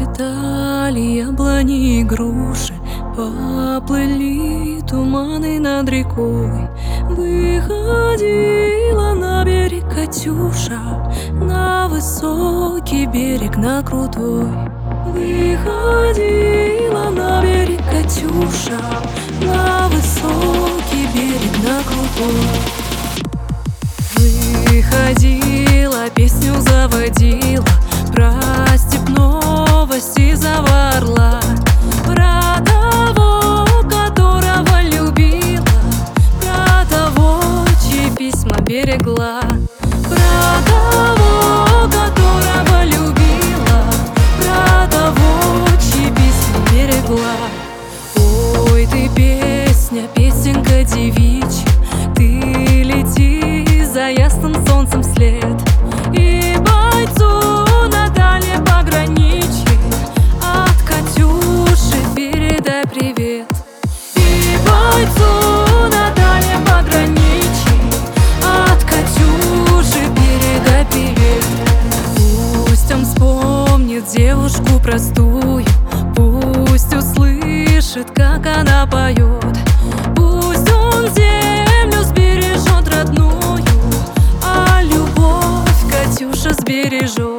Расцветали яблони и груши, поплыли туманы над рекой. Выходила на берег Катюша, на высокий берег, на крутой. Выходила на берег Катюша, на высокий берег, на крутой. Выходила, песню заводила про степного сизого орла, про того, которого любила, про того, чьи письма берегла, про того, которого любила, про того, чьи письма берегла. Ой, ты песня, песенка девичья, ты лети за ясным солнцем вслед, и бойцу на дальнем пограничье от Катюши передай привет. И бойцу на дальнем пограничье от Катюши передай привет. Пусть он вспомнит девушку простую, пусть услышит, как она поет, пусть он землю сбережет родную, а любовь Катюша сбережет.